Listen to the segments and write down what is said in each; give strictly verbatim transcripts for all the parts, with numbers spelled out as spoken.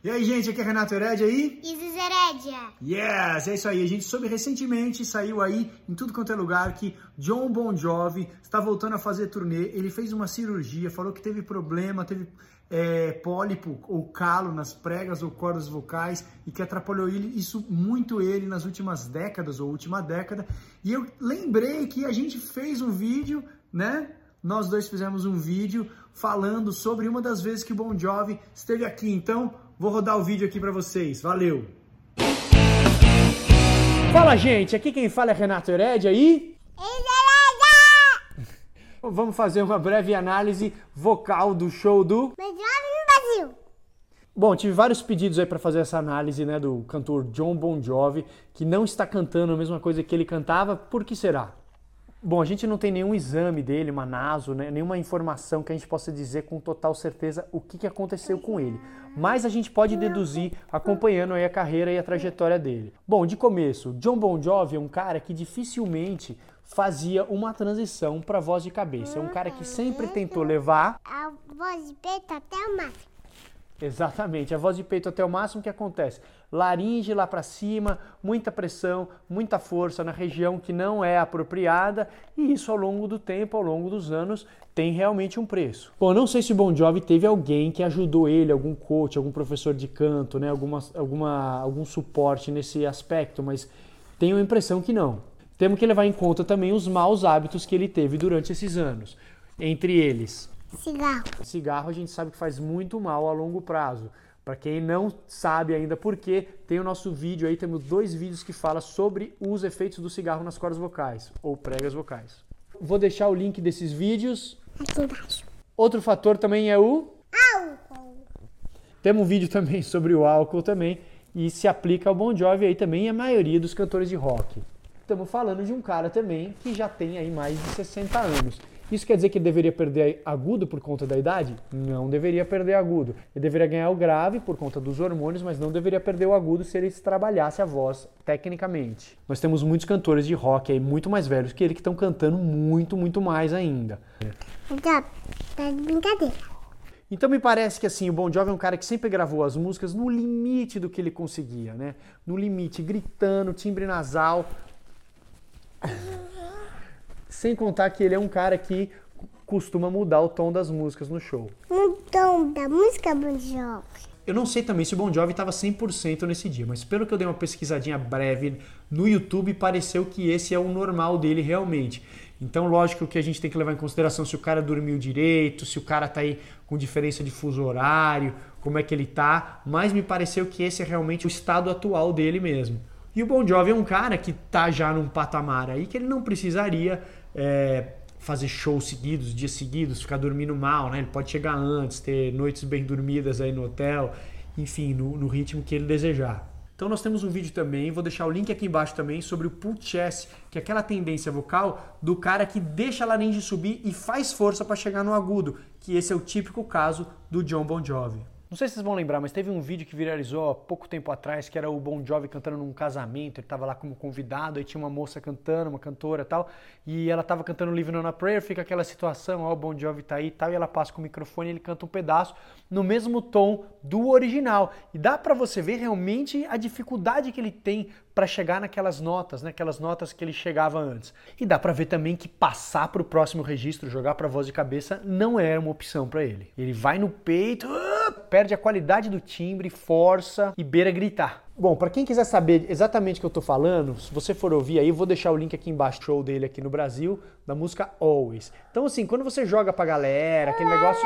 E aí, gente, aqui é Renato Heredia aí. Isis Heredia. Yes, é isso aí. A gente soube recentemente, saiu aí em tudo quanto é lugar, que Jon Bon Jovi está voltando a fazer turnê. Ele fez uma cirurgia, falou que teve problema, teve é, pólipo ou calo nas pregas ou cordas vocais e que atrapalhou ele, isso muito ele nas últimas décadas ou última década. E eu lembrei que a gente fez um vídeo, né? Nós dois fizemos um vídeo falando sobre uma das vezes que o Bon Jovi esteve aqui. Então, vou rodar o vídeo aqui para vocês. Valeu! Fala, gente! Aqui quem fala é Renato Heredia e... Heredia! Vamos fazer uma breve análise vocal do show do... Bon Jovi no Brasil. Bom, tive vários pedidos aí para fazer essa análise, né, do cantor Jon Bon Jovi, que não está cantando a mesma coisa que ele cantava. Por que será? Bom, a gente não tem nenhum exame dele, uma naso, né, nenhuma informação que a gente possa dizer com total certeza o que, que aconteceu com ele. Mas a gente pode deduzir acompanhando aí a carreira e a trajetória dele. Bom, de começo, Jon Bon Jovi é um cara que dificilmente fazia uma transição para voz de cabeça. É um cara que sempre tentou levar a voz de peito até o máximo. Exatamente, a voz de peito até o máximo. O que acontece? Laringe lá para cima, muita pressão, muita força na região que não é apropriada, e isso ao longo do tempo, ao longo dos anos, tem realmente um preço. Bom, não sei se o Bon Jovi teve alguém que ajudou ele, algum coach, algum professor de canto, né, alguma, alguma, algum suporte nesse aspecto, mas tenho a impressão que não. Temos que levar em conta também os maus hábitos que ele teve durante esses anos, entre eles... Cigarro. Cigarro a gente sabe que faz muito mal a longo prazo. Para quem não sabe ainda por quê, tem o nosso vídeo aí, temos dois vídeos que falam sobre os efeitos do cigarro nas cordas vocais, ou pregas vocais. Vou deixar o link desses vídeos aqui embaixo. Outro fator também é o... álcool. Temos um vídeo também sobre o álcool também, e se aplica ao Bon Jovi aí também e a maioria dos cantores de rock. Estamos falando de um cara também que já tem aí mais de sessenta anos. Isso quer dizer que ele deveria perder agudo por conta da idade? Não deveria perder agudo. Ele deveria ganhar o grave por conta dos hormônios, mas não deveria perder o agudo se ele trabalhasse a voz tecnicamente. Nós temos muitos cantores de rock aí muito mais velhos que ele que estão cantando muito, muito mais ainda. Então, tá de brincadeira. Então me parece que assim, o Bon Jovi é um cara que sempre gravou as músicas no limite do que ele conseguia, né? No limite, gritando, timbre nasal... Sem contar que ele é um cara que costuma mudar o tom das músicas no show. O tom da música Bon Jovi. Eu não sei também se o Bon Jovi estava cem por cento nesse dia, mas pelo que eu dei uma pesquisadinha breve no YouTube, pareceu que esse é o normal dele realmente. Então, lógico que a gente tem que levar em consideração se o cara dormiu direito, se o cara tá aí com diferença de fuso horário, como é que ele tá, mas me pareceu que esse é realmente o estado atual dele mesmo. E o Bon Jovi é um cara que tá já num patamar aí que ele não precisaria é, fazer shows seguidos, dias seguidos, ficar dormindo mal, né? Ele pode chegar antes, ter noites bem dormidas aí no hotel, enfim, no, no ritmo que ele desejar. Então nós temos um vídeo também, vou deixar o link aqui embaixo também, sobre o pull chest, que é aquela tendência vocal do cara que deixa a laringe subir e faz força para chegar no agudo, que esse é o típico caso do Jon Bon Jovi. Não sei se vocês vão lembrar, mas teve um vídeo que viralizou há pouco tempo atrás, que era o Bon Jovi cantando num casamento. Ele estava lá como convidado, aí tinha uma moça cantando, uma cantora e tal, e ela estava cantando Living on a Prayer, fica aquela situação, ó, o Bon Jovi tá aí e tal, e ela passa com o microfone e ele canta um pedaço no mesmo tom do original. E dá pra você ver realmente a dificuldade que ele tem para chegar naquelas notas, né? Aquelas notas que ele chegava antes. E dá pra ver também que passar pro próximo registro, jogar pra voz de cabeça, não é uma opção para ele. Ele vai no peito, uh, perde a qualidade do timbre, força e beira gritar. Bom, para quem quiser saber exatamente o que eu tô falando, se você for ouvir aí, eu vou deixar o link aqui embaixo, show dele aqui no Brasil, da música Always. Então assim, quando você joga pra galera, aquele negócio...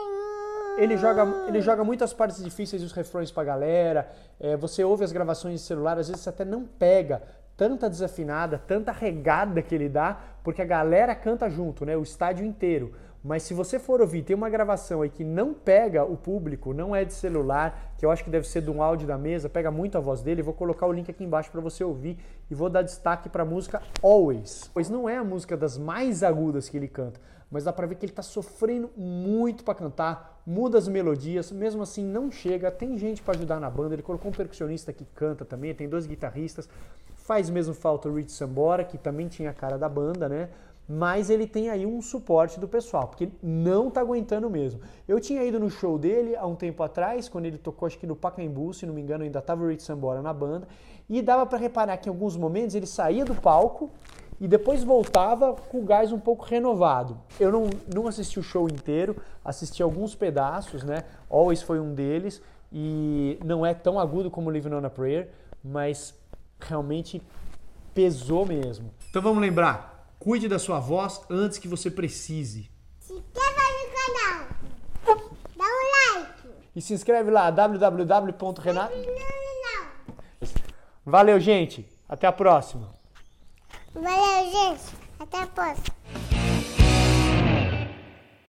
Ele joga, ele joga muitas partes difíceis e os refrões pra galera, é, você ouve as gravações de celular, às vezes você até não pega tanta desafinada, tanta regada que ele dá, porque a galera canta junto, né, o estádio inteiro. Mas se você for ouvir, tem uma gravação aí que não pega o público, não é de celular, que eu acho que deve ser de um áudio da mesa, pega muito a voz dele, vou colocar o link aqui embaixo para você ouvir e vou dar destaque para a música Always. Pois não é a música das mais agudas que ele canta, mas dá para ver que ele está sofrendo muito para cantar, muda as melodias, mesmo assim não chega, tem gente para ajudar na banda, ele colocou um percussionista que canta também, tem dois guitarristas, faz mesmo falta o Rich Sambora, que também tinha a cara da banda, né? mas ele tem aí um suporte do pessoal, porque ele não tá aguentando mesmo. Eu tinha ido no show dele há um tempo atrás, quando ele tocou acho que no Pacaembu, se não me engano, ainda tava o Rick Sambora na banda, e dava para reparar que em alguns momentos ele saía do palco e depois voltava com o gás um pouco renovado. Eu não, não assisti o show inteiro, assisti alguns pedaços, né? Always foi um deles, e não é tão agudo como Living on a Prayer, mas realmente pesou mesmo. Então vamos lembrar, cuide da sua voz antes que você precise. Se inscreva no canal. Dá um like. E se inscreve lá, w w w ponto renato. Não, não. Valeu, gente. Até a próxima. Valeu, gente. Até a próxima.